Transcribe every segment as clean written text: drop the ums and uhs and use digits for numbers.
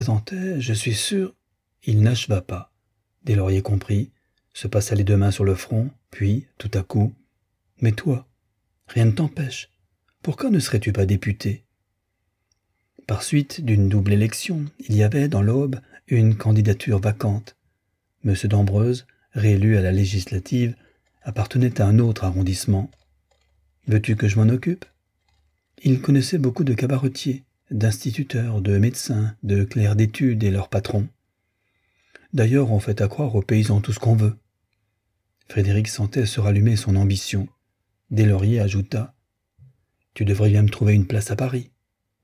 présentait, je suis sûr, il n'acheva pas. Deslauriers comprit, se passa les deux mains sur le front, puis, tout à coup, « Mais toi, rien ne t'empêche. Pourquoi ne serais-tu pas député ?» Par suite d'une double élection, il y avait, dans l'Aube, une candidature vacante. M. d'Ambreuse, réélu à la législative, appartenait à un autre arrondissement. « Veux-tu que je m'en occupe ?» Il connaissait beaucoup de cabaretiers, d'instituteurs, de médecins, de clercs d'études et leurs patrons. D'ailleurs, on fait accroire aux paysans tout ce qu'on veut. Frédéric sentait se rallumer son ambition. Deslauriers ajouta « Tu devrais bien me trouver une place à Paris. »«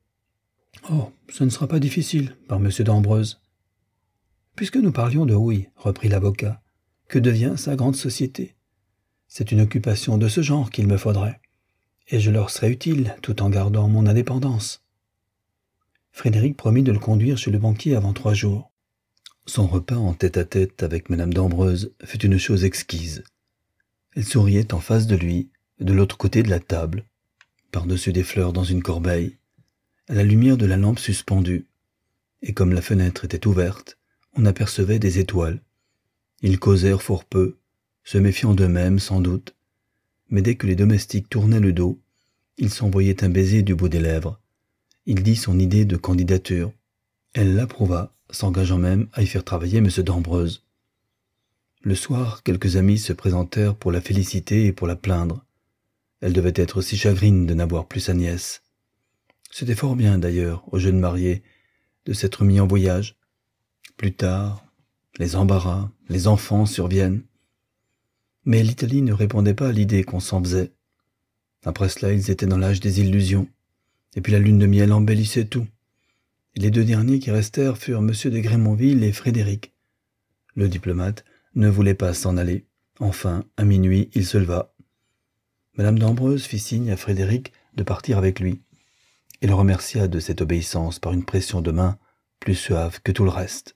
Oh, ce ne sera pas difficile, par M. d'Ambreuse. »« Puisque nous parlions de Houille, reprit l'avocat, que devient sa grande société ? C'est une occupation de ce genre qu'il me faudrait, et je leur serais utile tout en gardant mon indépendance. » Frédéric promit de le conduire chez le banquier avant 3 jours. Son repas en tête-à-tête avec Madame d'Ambreuse fut une chose exquise. Elle souriait en face de lui, de l'autre côté de la table, par-dessus des fleurs dans une corbeille, à la lumière de la lampe suspendue, et comme la fenêtre était ouverte, on apercevait des étoiles. Ils causèrent fort peu, se méfiant d'eux-mêmes sans doute, mais dès que les domestiques tournaient le dos, il s'envoyait un baiser du bout des lèvres. Il dit son idée de candidature. Elle l'approuva, s'engageant même à y faire travailler M. d'Ambreuse. Le soir, quelques amis se présentèrent pour la féliciter et pour la plaindre. Elle devait être si chagrine de n'avoir plus sa nièce. C'était fort bien, d'ailleurs, aux jeunes mariés, de s'être mis en voyage. Plus tard, les embarras, les enfants surviennent. Mais l'Italie ne répondait pas à l'idée qu'on s'en faisait. Après cela, ils étaient dans l'âge des illusions. Et puis la lune de miel embellissait tout. Et les 2 derniers qui restèrent furent M. de Grémonville et Frédéric. Le diplomate ne voulait pas s'en aller. Enfin, à minuit, il se leva. Madame d'Ambreuse fit signe à Frédéric de partir avec lui. Il remercia de cette obéissance par une pression de main plus suave que tout le reste.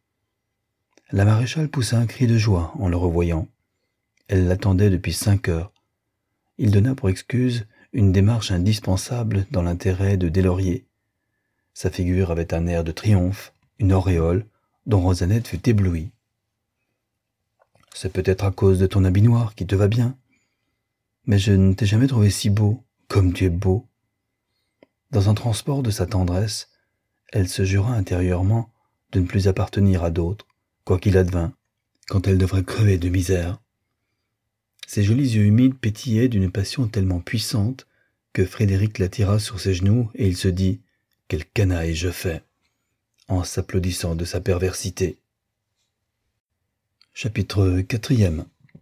La maréchale poussa un cri de joie en le revoyant. Elle l'attendait depuis 5 heures. Il donna pour excuse une démarche indispensable dans l'intérêt de Deslauriers. Sa figure avait un air de triomphe, une auréole, dont Rosanette fut éblouie. « C'est peut-être à cause de ton habit noir qui te va bien. Mais je ne t'ai jamais trouvé si beau, comme tu es beau. » Dans un transport de sa tendresse, elle se jura intérieurement de ne plus appartenir à d'autres, quoi qu'il advînt, quand elle devrait crever de misère. Ses jolis yeux humides pétillaient d'une passion tellement puissante que Frédéric l'attira sur ses genoux et il se dit « Quelle canaille je fais !» en s'applaudissant de sa perversité. Chapitre 4.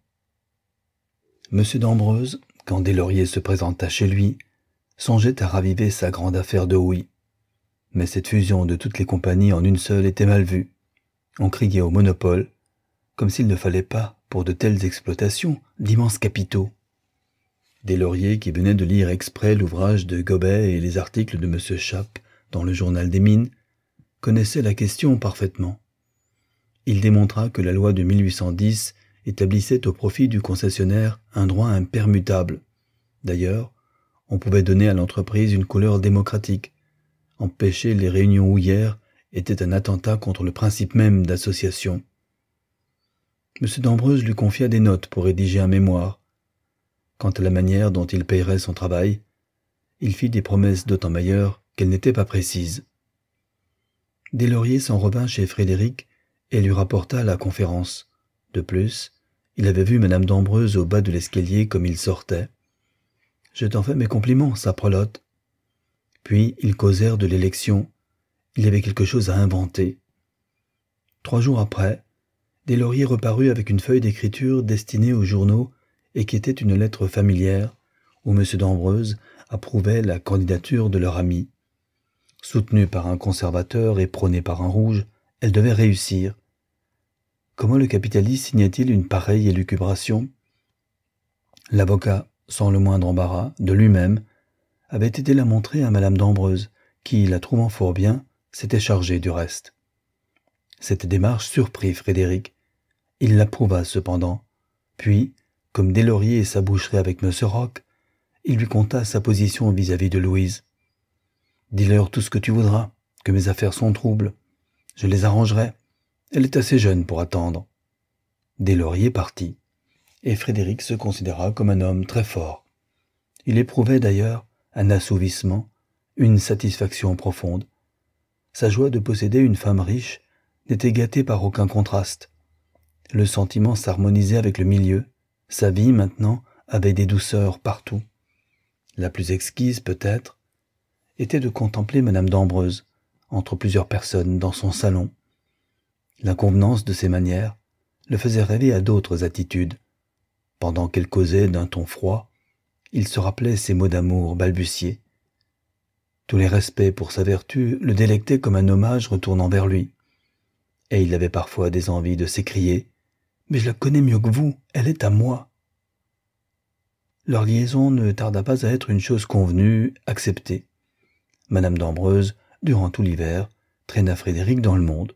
M. d'Ambreuse, quand Deslauriers se présenta chez lui, songeait à raviver sa grande affaire de Houille. Mais cette fusion de toutes les compagnies en une seule était mal vue. On criait au monopole, comme s'il ne fallait pas, pour de telles exploitations, d'immenses capitaux. Deslauriers, qui venait de lire exprès l'ouvrage de Gobet et les articles de M. Chappe dans le journal des mines, connaissait la question parfaitement. Il démontra que la loi de 1810 établissait au profit du concessionnaire un droit impermutable. D'ailleurs, on pouvait donner à l'entreprise une couleur démocratique. Empêcher les réunions houillères était un attentat contre le principe même d'association. M. d'Ambreuse lui confia des notes pour rédiger un mémoire. Quant à la manière dont il payerait son travail, il fit des promesses d'autant meilleures qu'elles n'étaient pas précises. Deslauriers s'en revint chez Frédéric et lui rapporta la conférence. De plus, il avait vu Madame d'Ambreuse au bas de l'escalier comme il sortait. « Je t'en fais mes compliments, saprelotte. » Puis ils causèrent de l'élection. Il y avait quelque chose à inventer. 3 jours après, Deslauriers reparut avec une feuille d'écriture destinée aux journaux et qui était une lettre familière où M. d'Ambreuse approuvait la candidature de leur ami. Soutenue par un conservateur et prônée par un rouge, elle devait réussir. Comment le capitaliste signait-il une pareille élucubration ? L'avocat, sans le moindre embarras, de lui-même, avait été la montrer à Madame d'Ambreuse, qui, la trouvant fort bien, s'était chargée du reste. Cette démarche surprit Frédéric. Il l'approuva cependant. Puis, comme Deslauriers s'aboucherait avec M. Roch, il lui conta sa position vis-à-vis de Louise. « Dis-leur tout ce que tu voudras, que mes affaires sont troubles. Je les arrangerai. Elle est assez jeune pour attendre. » Deslauriers partit, et Frédéric se considéra comme un homme très fort. Il éprouvait d'ailleurs un assouvissement, une satisfaction profonde. Sa joie de posséder une femme riche n'était gâtée par aucun contraste. Le sentiment s'harmonisait avec le milieu. Sa vie, maintenant, avait des douceurs partout. La plus exquise, peut-être, était de contempler Madame d'Ambreuse, entre plusieurs personnes, dans son salon. L'inconvenance de ses manières le faisait rêver à d'autres attitudes. Pendant qu'elle causait d'un ton froid, il se rappelait ses mots d'amour balbutiés. Tous les respects pour sa vertu le délectaient comme un hommage retournant vers lui. Et il avait parfois des envies de s'écrier « Mais je la connais mieux que vous, elle est à moi !» Leur liaison ne tarda pas à être une chose convenue, acceptée. Madame d'Ambreuse, durant tout l'hiver, traîna Frédéric dans le monde.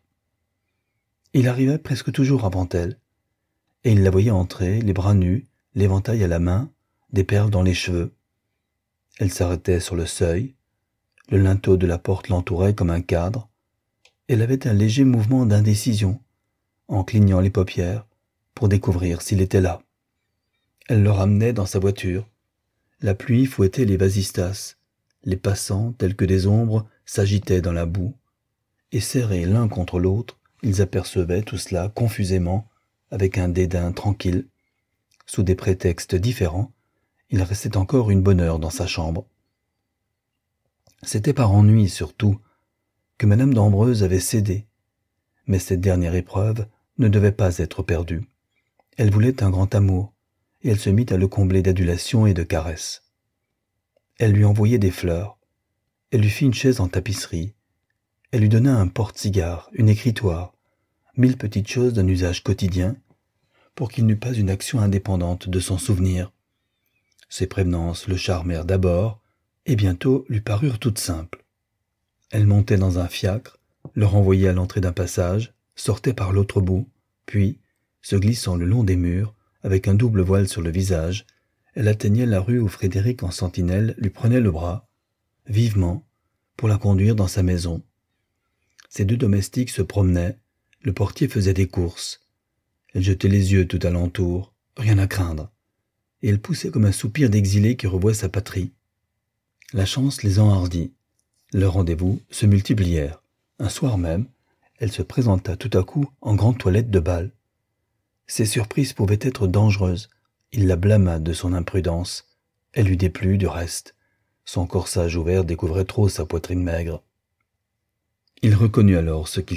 Il arrivait presque toujours avant elle, et il la voyait entrer, les bras nus, l'éventail à la main, des perles dans les cheveux. Elle s'arrêtait sur le seuil, le linteau de la porte l'entourait comme un cadre. Elle avait un léger mouvement d'indécision, en clignant les paupières, pour découvrir s'il était là. Elle le ramenait dans sa voiture. La pluie fouettait les vasistas. Les passants, tels que des ombres, s'agitaient dans la boue. Et serrés l'un contre l'autre, ils apercevaient tout cela confusément, avec un dédain tranquille. Sous des prétextes différents, il restait encore une bonne heure dans sa chambre. C'était par ennui, surtout, que Madame d'Ambreuse avait cédé. Mais cette dernière épreuve ne devait pas être perdue. Elle voulait un grand amour, et elle se mit à le combler d'adulations et de caresses. Elle lui envoyait des fleurs, elle lui fit une chaise en tapisserie, elle lui donna un porte-cigare, une écritoire, 1000 petites choses d'un usage quotidien, pour qu'il n'eût pas une action indépendante de son souvenir. Ces prévenances le charmèrent d'abord, et bientôt lui parurent toutes simples. Elle montait dans un fiacre, le renvoyait à l'entrée d'un passage, sortait par l'autre bout, puis, se glissant le long des murs, avec un double voile sur le visage, elle atteignait la rue où Frédéric en sentinelle lui prenait le bras, vivement, pour la conduire dans sa maison. Ses deux domestiques se promenaient, le portier faisait des courses. Elle jetait les yeux tout alentour, rien à craindre, et elle poussait comme un soupir d'exilé qui revoit sa patrie. La chance les enhardit. Leurs rendez-vous se multiplièrent. Un soir même, elle se présenta tout à coup en grande toilette de bal. Ces surprises pouvaient être dangereuses. Il la blâma de son imprudence. Elle lui déplut du reste. Son corsage ouvert découvrait trop sa poitrine maigre. Il reconnut alors ce qu'il